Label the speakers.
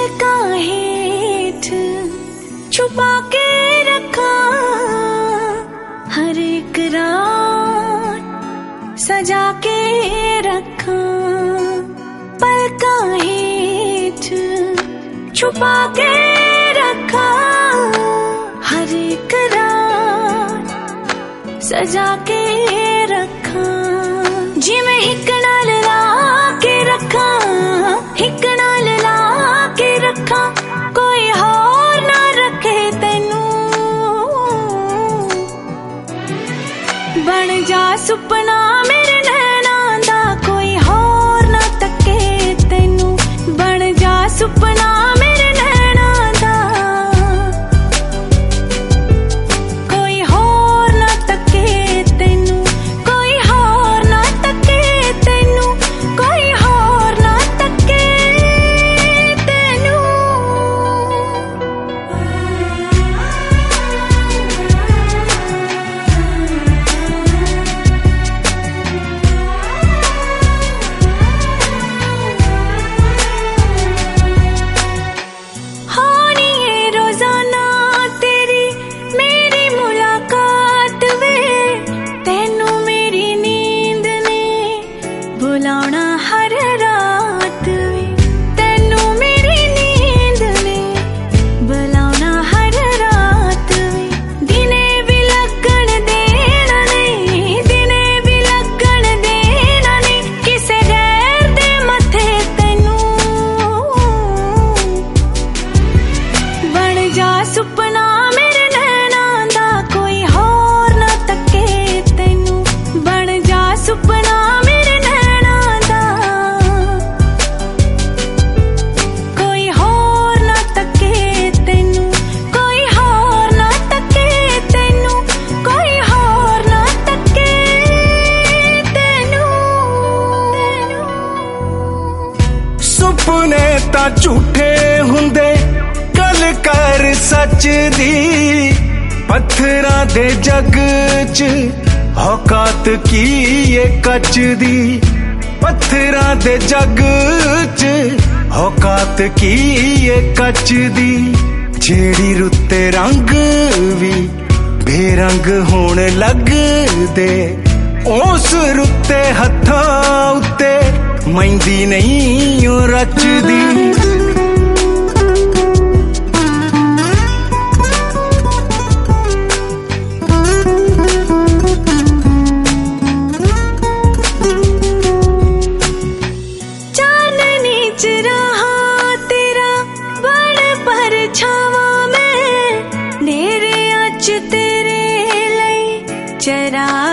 Speaker 1: पलकां हेठ छुपा के रखा, हर एक रात सजा के रखा। पलकां हेठ छुपा के रखा, हर एक रात सजा के रखा। जिवें हिक नाल ला के रखा, हिक नाल ला के रखा, कोई होर ना रखे तैनू। बन जा सुपना मेरे नैना दा, कोई होर ना तके तैनू। बन जा सुपना मेरे नैना दा, कोई होर ना तके तैनू, कोई होर ना तके तैनू, कोई होर ना तके तैनू। होनी है रोजाना तेरी मेरी मुलाकात वे, तैनू मेरी नींद ने बुलाना हर रात वे। तैनू मेरी नींद ने बुलाना हर रात वे। दिने भी लगन देना नहीं, दिने भी लगन देना नहीं, किसे गैर दे मथे तैनू। बन जा सुपना मेरे नैना दा, कोई होर ना तके तैनू। बन जा सुपना मेरे नैना दा, कोई होर ना तके तैनू, कोई होर ना तके तैनू, कोई होर ना तके तैनू।
Speaker 2: सुपने तां झूठे हुंदे, गल कर सच दी। पत्थरां दे जग च औकात की ये कच दी। पत्थरां दे जग च औकात की ये कच दी। जेड़ी रुत्ते रंग भी बेरंग होण लगदे, उस रुत्ते हत्थां उत्ते मैंदी नहीं ओ रचदी।
Speaker 1: चांदनी च रहा तेरा बड़ परछावां मैं, नेरे अच तेरे लई चरा